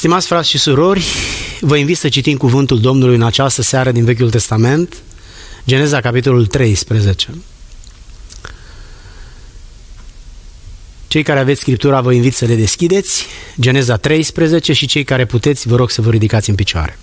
Stimați frați și surori, vă invit să citim cuvântul Domnului în această seară din Vechiul Testament, Geneza, capitolul 13. Cei care aveți Scriptura vă invit să le deschideți, Geneza 13, și cei care puteți vă rog să vă ridicați în picioare.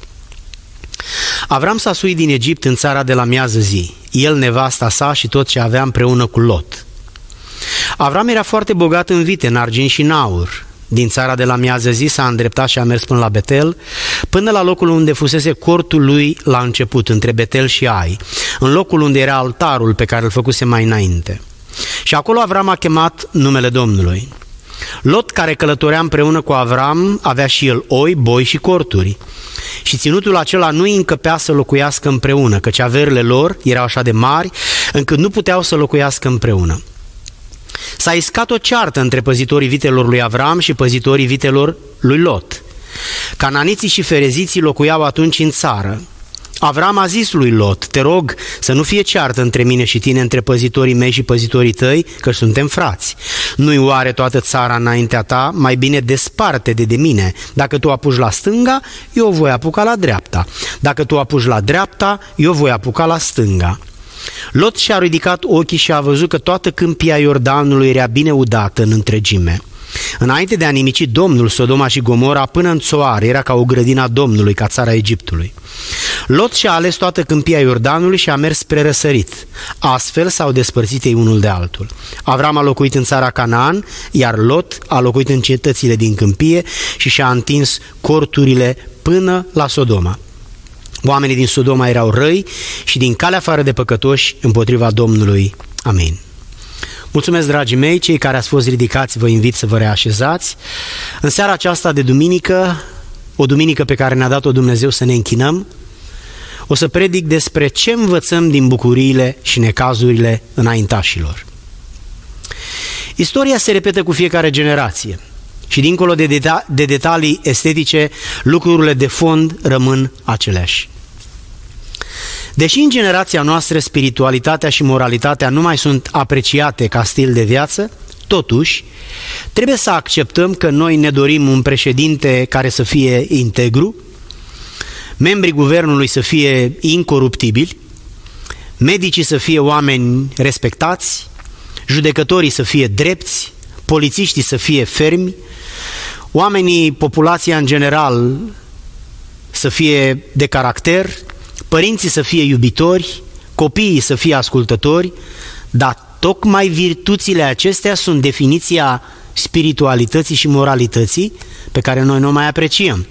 Avram s-a suit din Egipt în țara de la miază zi, el, nevasta sa și tot ce avea împreună cu Lot. Avram era foarte bogat în vite, în argint și în aur. Din țara de la miază zi s-a îndreptat și a mers până la Betel, până la locul unde fusese cortul lui la început, între Betel și Ai, în locul unde era altarul pe care îl făcuse mai înainte. Și acolo Avram a chemat numele Domnului. Lot, care călătorea împreună cu Avram, avea și el oi, boi și corturi. Și ținutul acela nu îi încăpea să locuiască împreună, căci averile lor erau așa de mari, încât nu puteau să locuiască împreună. S-a iscat o ceartă între păzitorii vitelor lui Avram și păzitorii vitelor lui Lot. Cananiții și fereziții locuiau atunci în țară. Avram a zis lui Lot: te rog să nu fie ceartă între mine și tine, între păzitorii mei și păzitorii tăi, că suntem frați. Nu-i oare toată țara înaintea ta? Mai bine desparte-te de mine. Dacă tu apuci la stânga, eu voi apuca la dreapta. Dacă tu apuci la dreapta, eu voi apuca la stânga. Lot și-a ridicat ochii și a văzut că toată câmpia Iordanului era bine udată în întregime. Înainte de a nimici Domnul Sodoma și Gomora până în Țoar, era ca o grădină a Domnului, ca țara Egiptului. Lot și-a ales toată câmpia Iordanului și a mers spre răsărit. Astfel s-au despărțit ei unul de altul. Avram a locuit în țara Canaan, iar Lot a locuit în cetățile din câmpie și și-a întins corturile până la Sodoma. Oamenii din Sodoma erau răi și din calea afară de păcătoși împotriva Domnului. Amin. Mulțumesc, dragii mei, cei care ați fost ridicați, vă invit să vă reașezați. În seara aceasta de duminică, o duminică pe care ne-a dat-o Dumnezeu să ne închinăm, o să predic despre ce învățăm din bucuriile și necazurile înaintașilor. Istoria se repetă cu fiecare generație și dincolo de detalii estetice, lucrurile de fond rămân aceleași. Deși în generația noastră spiritualitatea și moralitatea nu mai sunt apreciate ca stil de viață, totuși trebuie să acceptăm că noi ne dorim un președinte care să fie integru, membrii guvernului să fie incoruptibili, medicii să fie oameni respectați, judecătorii să fie drepți, polițiștii să fie fermi, oamenii, populația în general să fie de caracter, părinții să fie iubitori, copiii să fie ascultători, dar tocmai virtuțile acestea sunt definiția spiritualității și moralității pe care noi nu o mai apreciem.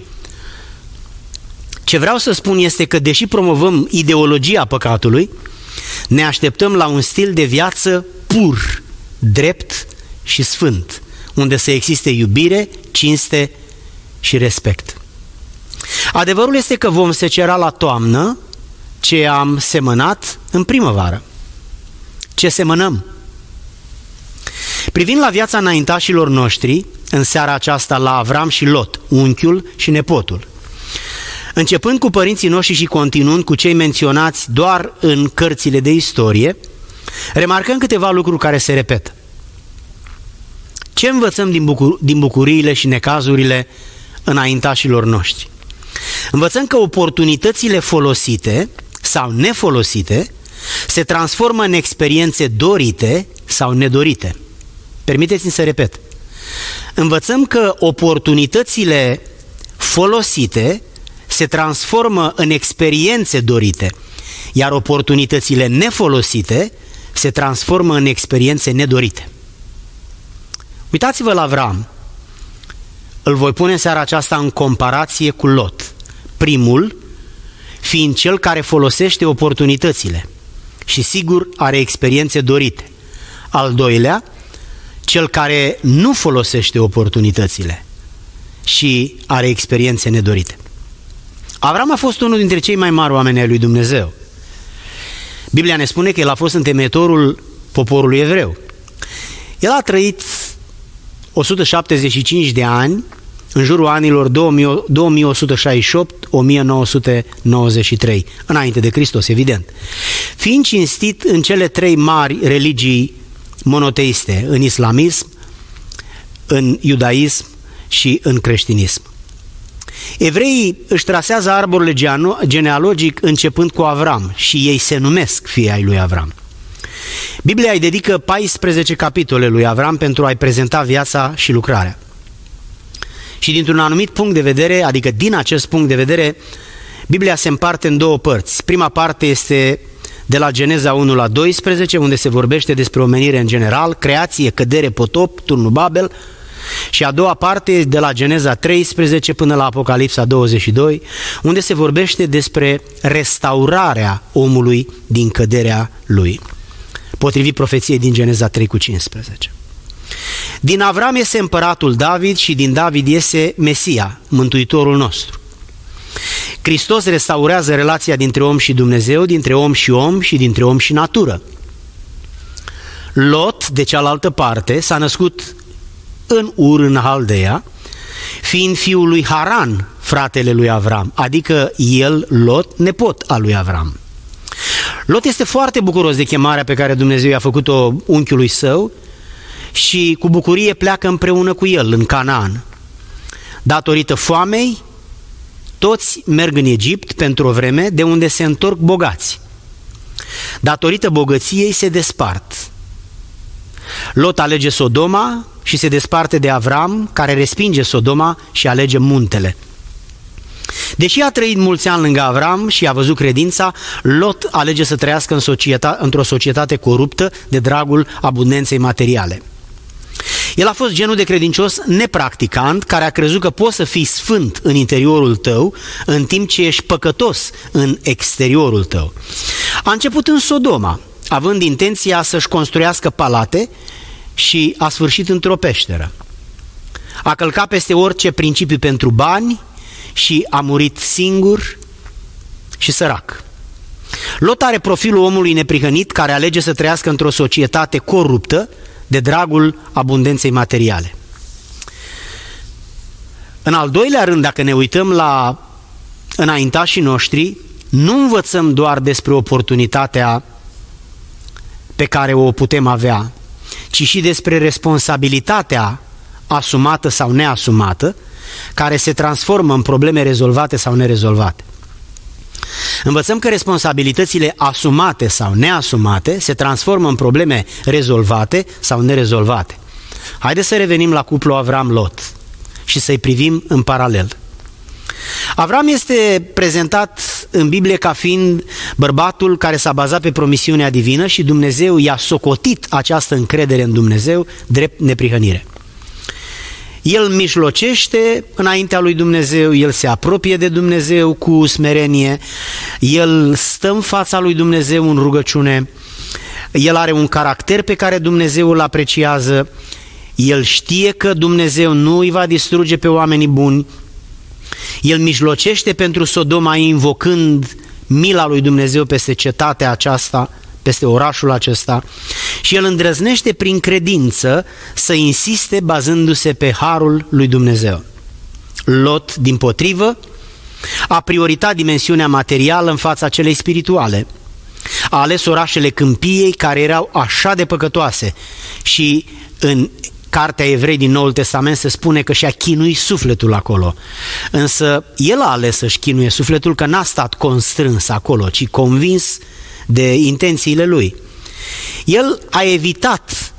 Ce vreau să spun este că, deși promovăm ideologia păcatului, ne așteptăm la un stil de viață pur, drept și sfânt, unde să existe iubire, cinste și respect. Adevărul este că vom secera la toamnă ce am semănat în primăvară. Ce semănăm? Privind la viața înaintașilor noștri, în seara aceasta la Avram și Lot, unchiul și nepotul, începând cu părinții noștri și continuând cu cei menționați doar în cărțile de istorie, remarcăm câteva lucruri care se repetă. Ce învățăm din bucuriile și necazurile înaintașilor noștri? Învățăm că oportunitățile folosite sau nefolosite se transformă în experiențe dorite sau nedorite. Permiteți-mi să repet. Învățăm că oportunitățile folosite se transformă în experiențe dorite, iar oportunitățile nefolosite se transformă în experiențe nedorite. Uitați-vă la Avram. Îl voi pune în seara aceasta în comparație cu Lot. Primul fiind cel care folosește oportunitățile și sigur are experiențe dorite. Al doilea, cel care nu folosește oportunitățile și are experiențe nedorite. Avram a fost unul dintre cei mai mari oameni ai lui Dumnezeu. Biblia ne spune că el a fost întemeitorul poporului evreu. El a trăit 175 de ani, în jurul anilor 2168-1993, înainte de Hristos, evident. Fiind cinstit în cele trei mari religii monoteiste, în islamism, în iudaism și în creștinism. Evreii își trasează arborele genealogic începând cu Avram și ei se numesc fii ai lui Avram. Biblia îi dedică 14 capitole lui Avram pentru a-i prezenta viața și lucrarea. Și dintr-un anumit punct de vedere, adică din acest punct de vedere, Biblia se împarte în două părți. Prima parte este de la Geneza 1 la 12, unde se vorbește despre omenire în general, creație, cădere, potop, turnul Babel, și a doua parte este de la Geneza 13 până la Apocalipsa 22, unde se vorbește despre restaurarea omului din căderea lui, potrivit profeției din Geneza 3 cu 15. Din Avram iese împăratul David și din David iese Mesia, Mântuitorul nostru. Hristos restaurează relația dintre om și Dumnezeu, dintre om și om și dintre om și natură. Lot, de cealaltă parte, s-a născut în Ur, în Haldeia, fiind fiul lui Haran, fratele lui Avram, adică el, Lot, nepot al lui Avram. Lot este foarte bucuros de chemarea pe care Dumnezeu i-a făcut-o unchiului său și cu bucurie pleacă împreună cu el în Canaan. Datorită foamei, toți merg în Egipt pentru o vreme, de unde se întorc bogați. Datorită bogăției se despart. Lot alege Sodoma și se desparte de Avram, care respinge Sodoma și alege muntele. Deși a trăit mulți ani lângă Avram și a văzut credința, Lot alege să trăiască într-o societate coruptă de dragul abundenței materiale. El a fost genul de credincios nepracticant care a crezut că poți să fii sfânt în interiorul tău în timp ce ești păcătos în exteriorul tău. A început în Sodoma, având intenția să-și construiască palate și a sfârșit într-o peșteră. A călcat peste orice principiu pentru bani și a murit singur și sărac. Lot are profilul omului neprihănit care alege să trăiască într-o societate coruptă de dragul abundenței materiale. În al doilea rând, dacă ne uităm la înaintașii noștri, nu învățăm doar despre oportunitatea pe care o putem avea, ci și despre responsabilitatea asumată sau neasumată, care se transformă în probleme rezolvate sau nerezolvate. Învățăm că responsabilitățile asumate sau neasumate se transformă în probleme rezolvate sau nerezolvate. Haideți să revenim la cuplul Avram-Lot și să-i privim în paralel. Avram este prezentat în Biblie ca fiind bărbatul care s-a bazat pe promisiunea divină și Dumnezeu i-a socotit această încredere în Dumnezeu drept neprihănire. El mijlocește înaintea lui Dumnezeu, el se apropie de Dumnezeu cu smerenie, el stă în fața lui Dumnezeu în rugăciune, el are un caracter pe care Dumnezeu îl apreciază, el știe că Dumnezeu nu îi va distruge pe oamenii buni, el mijlocește pentru Sodoma invocând mila lui Dumnezeu peste cetatea aceasta, peste orașul acesta, și el îndrăznește prin credință să insiste bazându-se pe harul lui Dumnezeu. Lot, dimpotrivă, a prioritat dimensiunea materială în fața celei spirituale. A ales orașele câmpiei care erau așa de păcătoase și în Cartea Evrei din Noul Testament se spune că și-a chinuit sufletul acolo. Însă el a ales să-și chinuie sufletul, că n-a stat constrâns acolo, ci convins de intențiile lui. El a evitat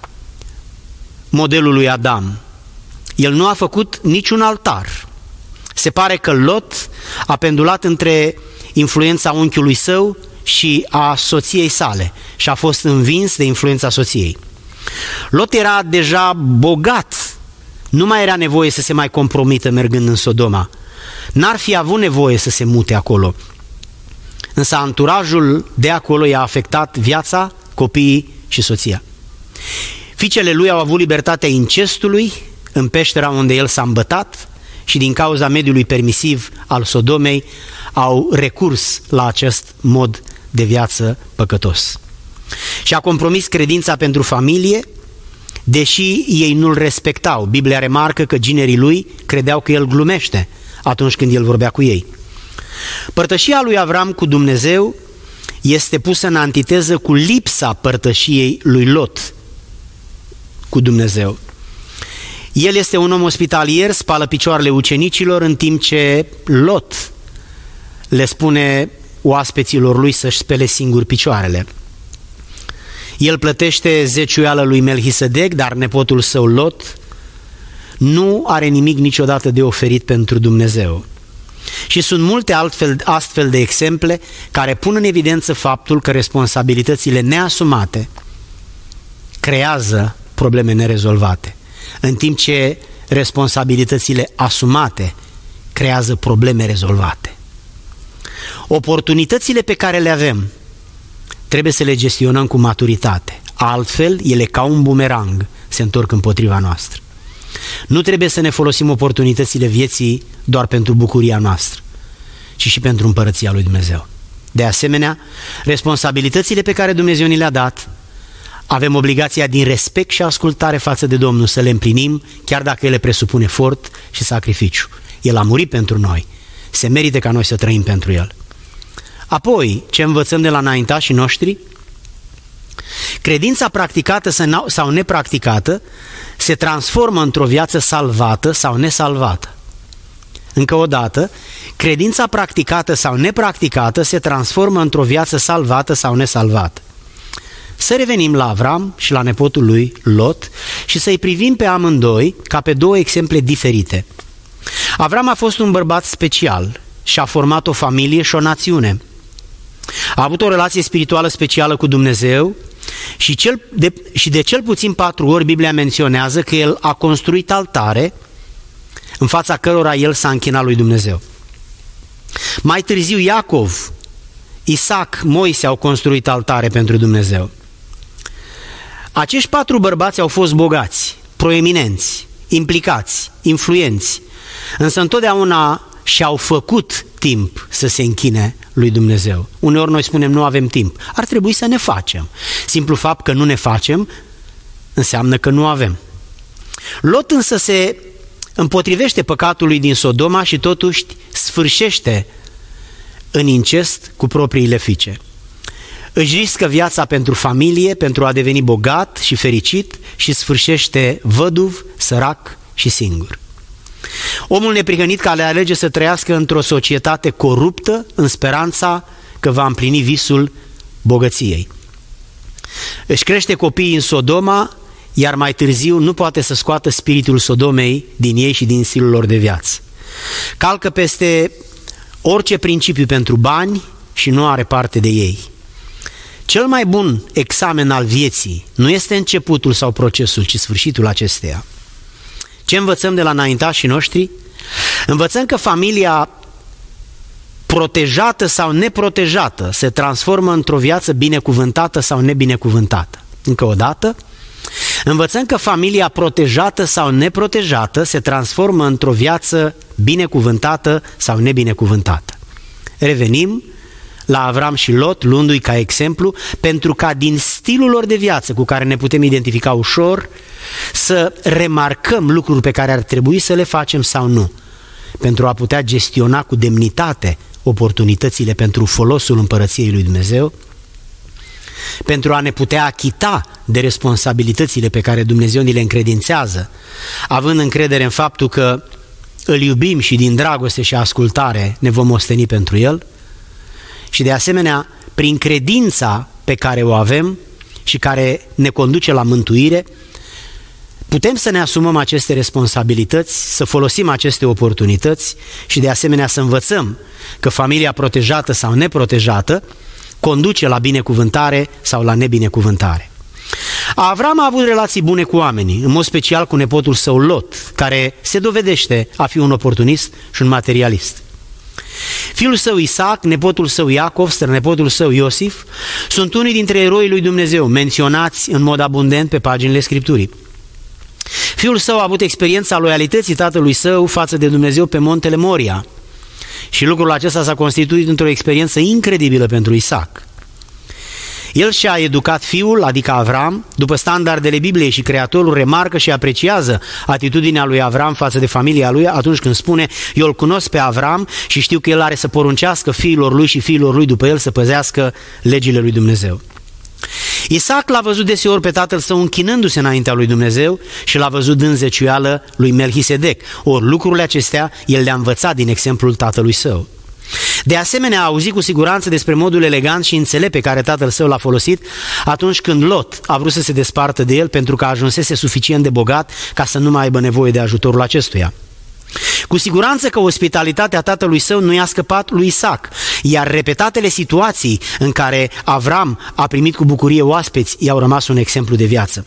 modelul lui Adam. El nu a făcut niciun altar. Se pare că Lot a pendulat între influența unchiului său și a soției sale și a fost învins de influența soției. Lot era deja bogat, nu mai era nevoie să se mai compromită mergând în Sodoma. N-ar fi avut nevoie să se mute acolo. Însă anturajul de acolo i-a afectat viața, copiii și soția. Fiicele lui au avut libertatea incestului în peștera unde el s-a îmbătat și din cauza mediului permisiv al Sodomei au recurs la acest mod de viață păcătos. Și a compromis credința pentru familie, deși ei nu-l respectau. Biblia remarcă că ginerii lui credeau că el glumește atunci când el vorbea cu ei. Părtășia lui Avram cu Dumnezeu este pusă în antiteză cu lipsa părtășiei lui Lot cu Dumnezeu. El este un om ospitalier, spală picioarele ucenicilor, în timp ce Lot le spune oaspeților lui să-și spele singuri picioarele. El plătește zeciuială lui Melchisedec, dar nepotul său Lot nu are nimic niciodată de oferit pentru Dumnezeu. Și sunt multe astfel de exemple care pun în evidență faptul că responsabilitățile neasumate creează probleme nerezolvate, în timp ce responsabilitățile asumate creează probleme rezolvate. Oportunitățile pe care le avem trebuie să le gestionăm cu maturitate, altfel ele ca un bumerang se întorc împotriva noastră. Nu trebuie să ne folosim oportunitățile vieții doar pentru bucuria noastră, ci și pentru împărăția lui Dumnezeu. De asemenea, responsabilitățile pe care Dumnezeu ni le-a dat, avem obligația din respect și ascultare față de Domnul să le împlinim, chiar dacă ele presupun efort și sacrificiu. El a murit pentru noi, se merită ca noi să trăim pentru El. Apoi, ce învățăm de la înaintașii noștri? Credința practicată sau nepracticată se transformă într-o viață salvată sau nesalvată. Încă o dată, credința practicată sau nepracticată se transformă într-o viață salvată sau nesalvată. Să revenim la Avram și la nepotul lui Lot și să-i privim pe amândoi ca pe două exemple diferite. Avram a fost un bărbat special și a format o familie și o națiune. A avut o relație spirituală specială cu Dumnezeu și de cel puțin 4 ori Biblia menționează că el a construit altare în fața cărora el s-a închinat lui Dumnezeu. Mai târziu Iacov, Isaac, Moise au construit altare pentru Dumnezeu. Acești 4 bărbați au fost bogați, proeminenți, implicați, influenți, însă întotdeauna și-au făcut timp să se închine lui Dumnezeu. Uneori noi spunem nu avem timp. Ar trebui să ne facem. Simplu fapt că nu ne facem înseamnă că nu avem. Lot însă se împotrivește păcatului din Sodoma și totuși sfârșește în incest cu propriile fiice. Își riscă viața pentru familie, pentru a deveni bogat și fericit și sfârșește văduv, sărac și singur. Omul neprihănit care alege să trăiască într-o societate coruptă în speranța că va împlini visul bogăției. Își crește copiii în Sodoma, iar mai târziu nu poate să scoată spiritul Sodomei din ei și din stilul lor de viață. Calcă peste orice principiu pentru bani și nu are parte de ei. Cel mai bun examen al vieții nu este începutul sau procesul, ci sfârșitul acesteia. Ce învățăm de la înaintașii noștri? Învățăm că familia protejată sau neprotejată se transformă într-o viață binecuvântată sau nebinecuvântată. Încă o dată, învățăm că familia protejată sau neprotejată se transformă într-o viață binecuvântată sau nebinecuvântată. Revenim la Avram și Lot, luându-i ca exemplu, pentru ca din stilul lor de viață cu care ne putem identifica ușor, să remarcăm lucruri pe care ar trebui să le facem sau nu, pentru a putea gestiona cu demnitate oportunitățile pentru folosul împărăției lui Dumnezeu, pentru a ne putea achita de responsabilitățile pe care Dumnezeu ni le încredințează, având încredere în faptul că îl iubim și din dragoste și ascultare ne vom osteni pentru El, și de asemenea, prin credința pe care o avem și care ne conduce la mântuire, putem să ne asumăm aceste responsabilități, să folosim aceste oportunități și de asemenea să învățăm că familia protejată sau neprotejată conduce la binecuvântare sau la nebinecuvântare. Avram a avut relații bune cu oamenii, în mod special cu nepotul său Lot, care se dovedește a fi un oportunist și un materialist. Fiul său Isaac, nepotul său Iacov, strănepotul său Iosif, sunt unii dintre eroii lui Dumnezeu, menționați în mod abundent pe paginile Scripturii. Fiul său a avut experiența loialității tatălui său față de Dumnezeu pe muntele Moria și lucrul acesta s-a constituit într-o experiență incredibilă pentru Isaac. El și-a educat fiul, adică Avram, după standardele Bibliei și Creatorul remarcă și apreciază atitudinea lui Avram față de familia lui atunci când spune: eu îl cunosc pe Avram și știu că el are să poruncească fiilor lui și fiilor lui după el să păzească legile lui Dumnezeu. Isaac l-a văzut deseori pe tatăl său închinându-se înaintea lui Dumnezeu și l-a văzut dând zeciuială lui Melchisedec. Ori lucrurile acestea el le-a învățat din exemplul tatălui său. De asemenea, a auzit cu siguranță despre modul elegant și înțelept pe care tatăl său l-a folosit atunci când Lot a vrut să se despartă de el pentru că ajunsese suficient de bogat ca să nu mai aibă nevoie de ajutorul acestuia. Cu siguranță că ospitalitatea tatălui său nu i-a scăpat lui Isaac, iar repetatele situații în care Avram a primit cu bucurie oaspeți i-au rămas un exemplu de viață.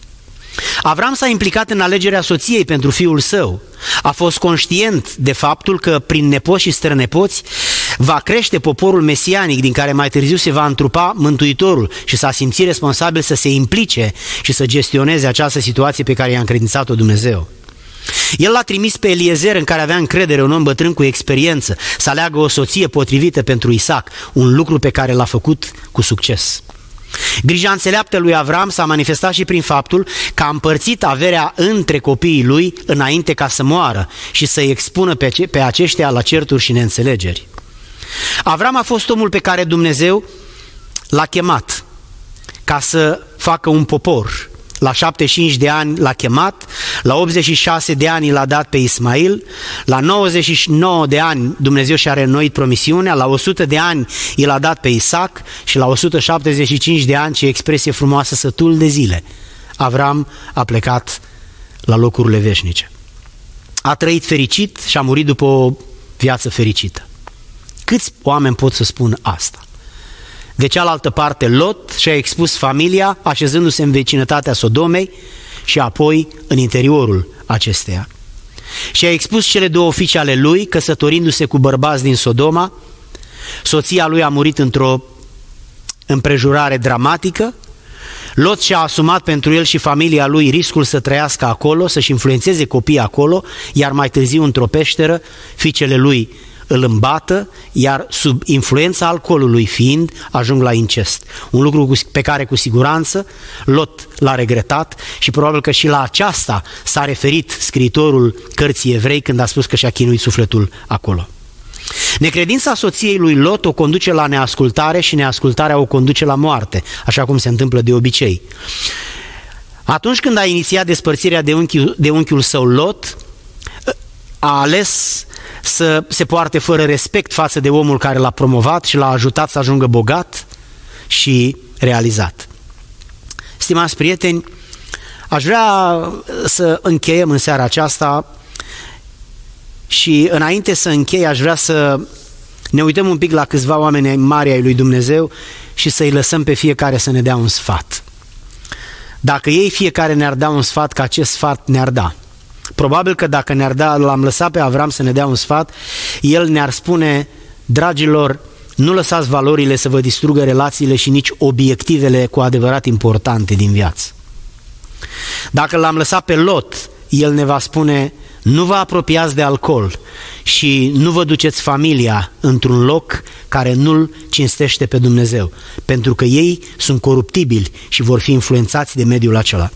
Avram s-a implicat în alegerea soției pentru fiul său. A fost conștient de faptul că prin nepoți și strănepoți va crește poporul mesianic din care mai târziu se va întrupa Mântuitorul și s-a simțit responsabil să se implice și să gestioneze această situație pe care i-a încredințat-o Dumnezeu. El l-a trimis pe Eliezer, în care avea încredere, un om bătrân cu experiență, să aleagă o soție potrivită pentru Isaac, un lucru pe care l-a făcut cu succes. Grija înțeleaptă lui Avram s-a manifestat și prin faptul că a împărțit averea între copiii lui înainte ca să moară și să-i expună pe aceștia la certuri și neînțelegeri. Avram a fost omul pe care Dumnezeu l-a chemat ca să facă un popor. La 75 de ani l-a chemat, la 86 de ani l-a dat pe Ismail, la 99 de ani Dumnezeu și-a reînnoit promisiunea, la 100 de ani l-a dat pe Isaac și la 175 de ani, ce expresie frumoasă, sătul de zile, Avram a plecat la locurile veșnice. A trăit fericit și a murit după o viață fericită. Câți oameni pot să spun asta? De cealaltă parte, Lot și-a expus familia așezându-se în vecinătatea Sodomei și apoi în interiorul acesteia. Și-a expus cele două fiice ale lui, căsătorindu-se cu bărbați din Sodoma. Soția lui a murit într-o împrejurare dramatică. Lot și-a asumat pentru el și familia lui riscul să trăiască acolo, să-și influențeze copiii acolo, iar mai târziu într-o peșteră, fiicele lui îl îmbată, iar sub influența alcoolului fiind, ajung la incest. Un lucru pe care cu siguranță Lot l-a regretat și probabil că și la aceasta s-a referit scriitorul cărții Evrei când a spus că și-a chinuit sufletul acolo. Necredința soției lui Lot o conduce la neascultare și neascultarea o conduce la moarte, așa cum se întâmplă de obicei. Atunci când a inițiat despărțirea de unchiul său Lot, a ales să se poarte fără respect față de omul care l-a promovat și l-a ajutat să ajungă bogat și realizat. Stimați prieteni, aș vrea să încheiem în seara aceasta și înainte să închei aș vrea să ne uităm un pic la câțiva oameni mari ai lui Dumnezeu și să-i lăsăm pe fiecare să ne dea un sfat. Dacă ei fiecare ne-ar da un sfat, că acest sfat ne-ar da. Probabil că dacă ne-ar da, l-am lăsat pe Avram să ne dea un sfat, el ne-ar spune: dragilor, nu lăsați valorile să vă distrugă relațiile și nici obiectivele cu adevărat importante din viață. Dacă l-am lăsat pe Lot, el ne va spune: nu vă apropiați de alcool și nu vă duceți familia într-un loc care nu-L cinstește pe Dumnezeu, pentru că ei sunt coruptibili și vor fi influențați de mediul acela.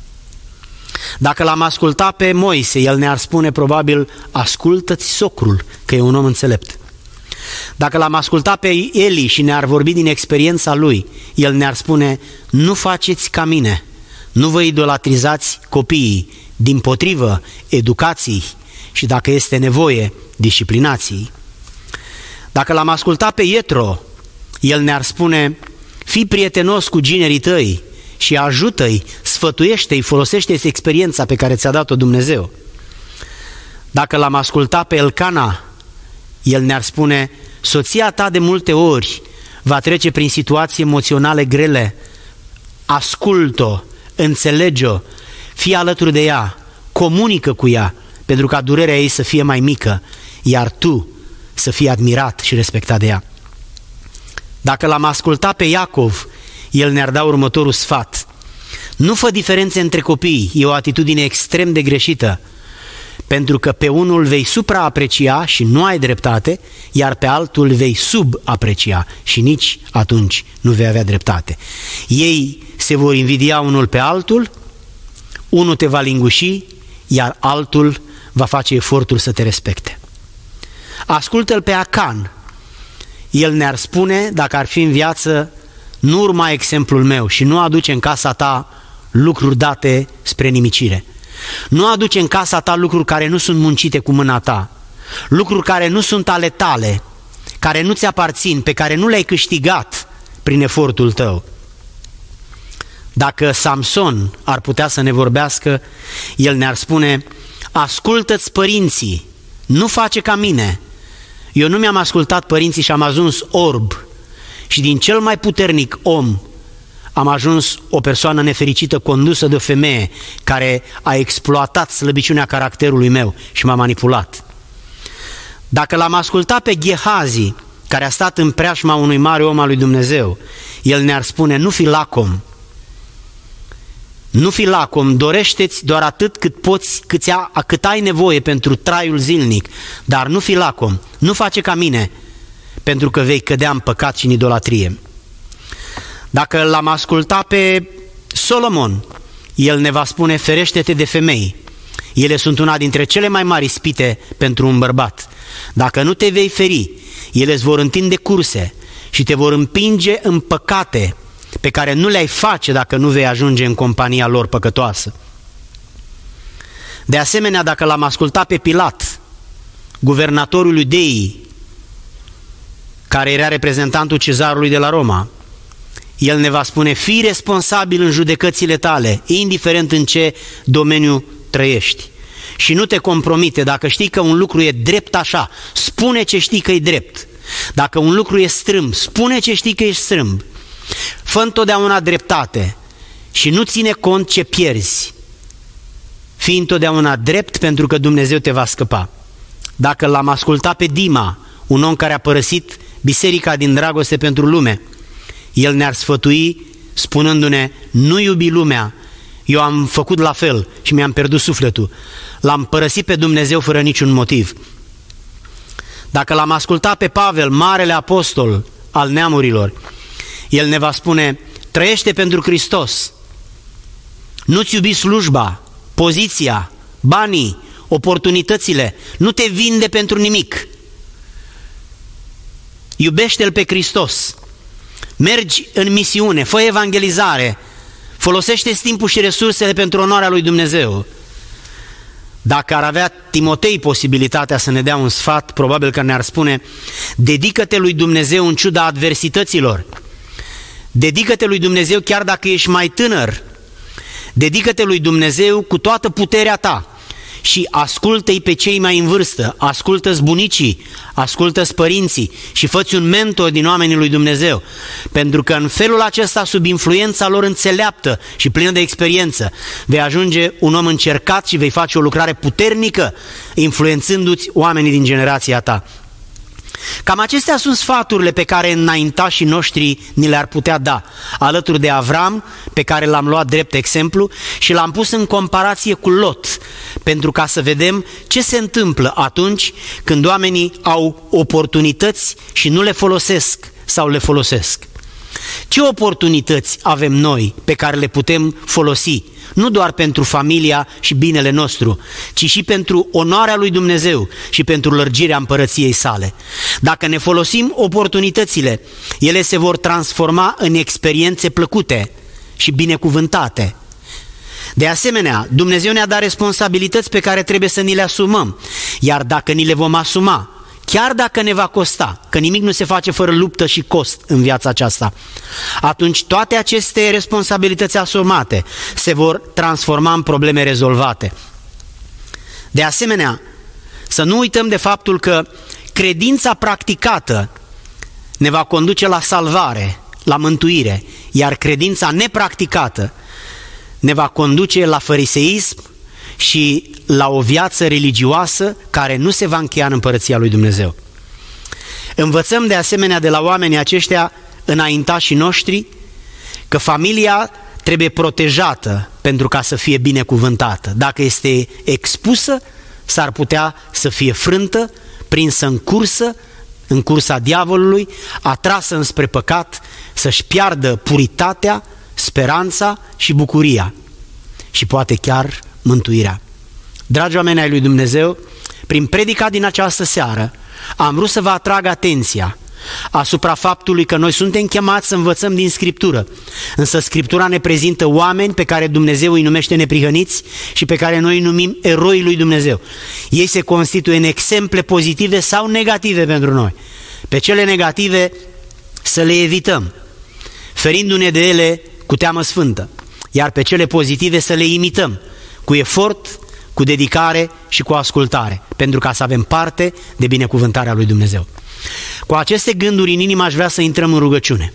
Dacă l-am ascultat pe Moise, el ne-ar spune probabil: ascultă-ți socrul, că e un om înțelept. Dacă l-am ascultat pe Eli și ne-ar vorbi din experiența lui, el ne-ar spune: nu faceți ca mine, nu vă idolatrizați copiii, dimpotrivă, educații și, dacă este nevoie, disciplinații. Dacă l-am ascultat pe Ietro, el ne-ar spune: fii prietenos cu ginerii tăi și ajută-i, sfătuiește-i, folosește-ți experiența pe care ți-a dat-o Dumnezeu. Dacă l-am ascultat pe Elcana, el ne-ar spune: soția ta de multe ori va trece prin situații emoționale grele, ascult-o, înțelege-o, fii alături de ea, comunică cu ea, pentru ca durerea ei să fie mai mică, iar tu să fii admirat și respectat de ea. Dacă l-am ascultat pe Iacov, el ne-ar da următorul sfat: nu fă diferențe între copii, e o atitudine extrem de greșită, pentru că pe unul vei supraaprecia și nu ai dreptate, iar pe altul vei subaprecia și nici atunci nu vei avea dreptate. Ei se vor invidia unul pe altul, unul te va linguși, iar altul va face efortul să te respecte. Ascultă-l pe Acan, el ne-ar spune, dacă ar fi în viață: nu urma exemplul meu și nu aduce în casa ta lucruri date spre nimicire. Nu aduce în casa ta lucruri care nu sunt muncite cu mâna ta, lucruri care nu sunt ale tale, care nu ți aparțin, pe care nu le-ai câștigat prin efortul tău. Dacă Samson ar putea să ne vorbească, el ne-ar spune: ascultă-ți părinții, nu face ca mine. Eu nu mi-am ascultat părinții și am ajuns orb și din cel mai puternic om am ajuns o persoană nefericită condusă de o femeie care a exploatat slăbiciunea caracterului meu și m-a manipulat. Dacă l-am ascultat pe Gehazi, care a stat în preajma unui mare om al lui Dumnezeu, el ne-ar spune: nu fi lacom, nu fi lacom, dorește-ți doar atât cât poți, cât ai nevoie pentru traiul zilnic, dar nu fi lacom, nu face ca mine, pentru că vei cădea în păcat și în idolatrie. Dacă l-am ascultat pe Solomon, el ne va spune: ferește-te de femei, ele sunt una dintre cele mai mari ispite pentru un bărbat. Dacă nu te vei feri, ele îți vor întinde curse și te vor împinge în păcate pe care nu le-ai face dacă nu vei ajunge în compania lor păcătoasă. De asemenea, dacă l-am ascultat pe Pilat, guvernatorul Iudeii, care era reprezentantul cezarului de la Roma, el ne va spune: fii responsabil în judecățile tale, indiferent în ce domeniu trăiești. Și nu te compromite. Dacă știi că un lucru e drept așa, spune ce știi că e drept. Dacă un lucru e strâmb, spune ce știi că e strâmb. Fă întotdeauna dreptate și nu ține cont ce pierzi. Fii întotdeauna drept, pentru că Dumnezeu te va scăpa. Dacă l-am ascultat pe Dima, un om care a părăsit biserica din dragoste pentru lume, el ne-ar sfătui spunându-ne: nu iubi lumea, eu am făcut la fel și mi-am pierdut sufletul. L-am părăsit pe Dumnezeu fără niciun motiv. Dacă l-am ascultat pe Pavel, marele apostol al neamurilor, el ne va spune: trăiește pentru Hristos, nu-ți iubi slujba, poziția, banii, oportunitățile, nu te vinde pentru nimic. Iubește-L pe Hristos, mergi în misiune, fă evangelizare, folosește-ți timpul și resursele pentru onoarea lui Dumnezeu. Dacă ar avea Timotei posibilitatea să ne dea un sfat, probabil că ne-ar spune: dedică-te lui Dumnezeu în ciuda adversităților, dedică-te lui Dumnezeu chiar dacă ești mai tânăr, dedică-te lui Dumnezeu cu toată puterea ta și ascultă-i pe cei mai în vârstă, ascultă-ți bunicii, ascultă-ți părinții și fă-ți un mentor din oamenii lui Dumnezeu, pentru că în felul acesta, sub influența lor înțeleaptă și plină de experiență, vei ajunge un om încercat și vei face o lucrare puternică, influențându-ți oamenii din generația ta. Cam acestea sunt sfaturile pe care înaintașii noștri ni le-ar putea da, alături de Avram, pe care l-am luat drept exemplu și l-am pus în comparație cu Lot, pentru ca să vedem ce se întâmplă atunci când oamenii au oportunități și nu le folosesc sau le folosesc. Ce oportunități avem noi pe care le putem folosi, nu doar pentru familia și binele nostru, ci și pentru onoarea lui Dumnezeu și pentru lărgirea împărăției sale? Dacă ne folosim oportunitățile, ele se vor transforma în experiențe plăcute și binecuvântate. De asemenea, Dumnezeu ne-a dat responsabilități pe care trebuie să ni le asumăm, iar dacă ni le vom asuma, chiar dacă ne va costa, că nimic nu se face fără luptă și cost în viața aceasta, atunci toate aceste responsabilități asumate se vor transforma în probleme rezolvate. De asemenea, să nu uităm de faptul că credința practicată ne va conduce la salvare, la mântuire, iar credința nepracticată ne va conduce la fariseism și la o viață religioasă care nu se va încheia în împărăția lui Dumnezeu. Învățăm de asemenea de la oamenii aceștia, înaintașii noștri, că familia trebuie protejată pentru ca să fie binecuvântată. Dacă este expusă, s-ar putea să fie frântă, prinsă în cursa diavolului, atrasă înspre păcat, să-și piardă puritatea, speranța și bucuria și poate chiar mântuirea. Dragi oameni ai lui Dumnezeu, prin predica din această seară am vrut să vă atrag atenția asupra faptului că noi suntem chemați să învățăm din Scriptură, însă Scriptura ne prezintă oameni pe care Dumnezeu îi numește neprihăniți și pe care noi îi numim eroii lui Dumnezeu. Ei se constituie în exemple pozitive sau negative pentru noi. Pe cele negative să le evităm, ferindu-ne de ele cu teamă sfântă, iar pe cele pozitive să le imităm cu efort, cu dedicare și cu ascultare, pentru ca să avem parte de binecuvântarea lui Dumnezeu. Cu aceste gânduri în inimă aș vrea să intrăm în rugăciune.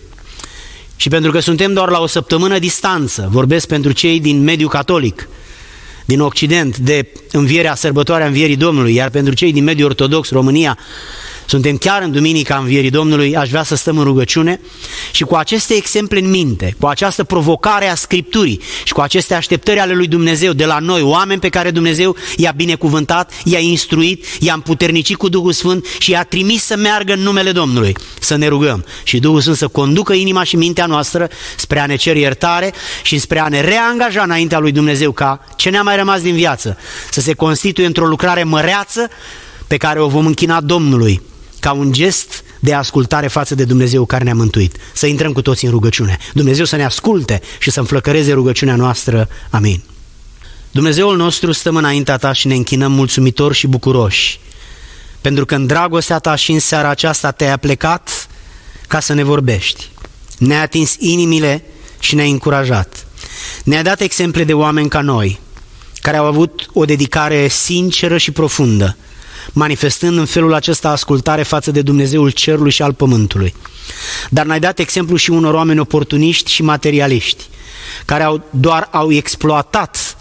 Și pentru că suntem doar la o săptămână distanță, vorbesc pentru cei din mediul catolic, din Occident, de învierea, sărbătoarea Învierii Domnului, iar pentru cei din mediul ortodox, România, suntem chiar în Duminica Învierii Domnului, aș vrea să stăm în rugăciune și cu aceste exemple în minte, cu această provocare a Scripturii și cu aceste așteptări ale lui Dumnezeu de la noi, oameni pe care Dumnezeu i-a binecuvântat, i-a instruit, i-a împuternicit cu Duhul Sfânt și i-a trimis să meargă în numele Domnului, să ne rugăm și Duhul Sfânt să conducă inima și mintea noastră spre a ne cere iertare și spre a ne reangaja înaintea lui Dumnezeu ca ce ne-a mai rămas din viață să se constituie într-o lucrare măreață pe care o vom închina Domnului, ca un gest de ascultare față de Dumnezeu care ne-a mântuit. Să intrăm cu toții în rugăciune. Dumnezeu să ne asculte și să înflăcăreze rugăciunea noastră. Amin. Dumnezeul nostru, stăm înaintea Ta și ne închinăm mulțumitori și bucuroși, pentru că în dragostea Ta și în seara aceasta Te-ai aplecat ca să ne vorbești. Ne-ai atins inimile și ne-ai încurajat. Ne-ai dat exemple de oameni ca noi, care au avut o dedicare sinceră și profundă, manifestând în felul acesta ascultare față de Dumnezeul cerului și al pământului. Dar ne-ai dat exemplu și unor oameni oportuniști și materialiști, care doar au exploatat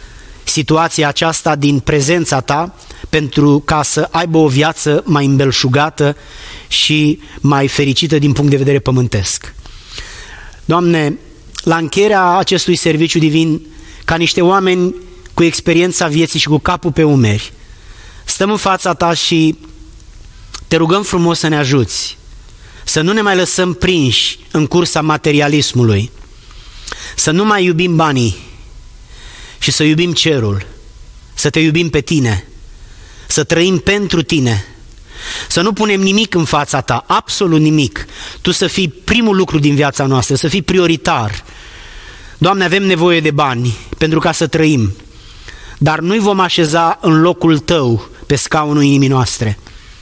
situația aceasta din prezența Ta pentru ca să aibă o viață mai îmbelșugată și mai fericită din punct de vedere pământesc. Doamne, la încheierea acestui serviciu divin, ca niște oameni cu experiența vieții și cu capul pe umeri, stăm în fața Ta și Te rugăm frumos să ne ajuți, să nu ne mai lăsăm prinși în cursa materialismului, să nu mai iubim banii și să iubim cerul, să Te iubim pe Tine, să trăim pentru Tine, să nu punem nimic în fața Ta, absolut nimic, Tu să fii primul lucru din viața noastră, să fii prioritar. Doamne, avem nevoie de bani pentru ca să trăim, dar nu-i vom așeza în locul Tău pe scaunul inimii noastre.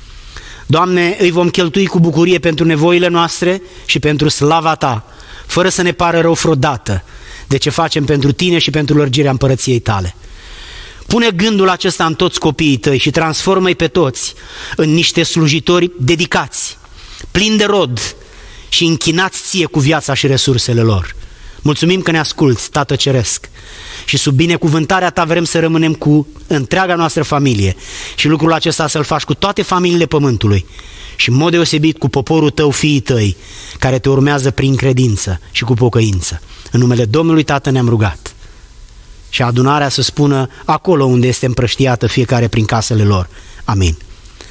Doamne, îi vom cheltui cu bucurie pentru nevoile noastre și pentru slava Ta, fără să ne pară rău vreodată de ce facem pentru Tine și pentru lărgirea împărăției Tale. Pune gândul acesta în toți copiii Tăi și transformă-i pe toți în niște slujitori dedicați, plini de rod și închinați Ție cu viața și resursele lor. Mulțumim că ne asculți, Tată Ceresc, și sub binecuvântarea Ta vrem să rămânem cu întreaga noastră familie și lucrul acesta să-l faci cu toate familiile pământului și în mod deosebit cu poporul Tău, fiii Tăi, care Te urmează prin credință și cu pocăință. În numele Domnului Tată ne-am rugat. Și adunarea să spună acolo unde este împrăștiată fiecare prin casele lor. Amin.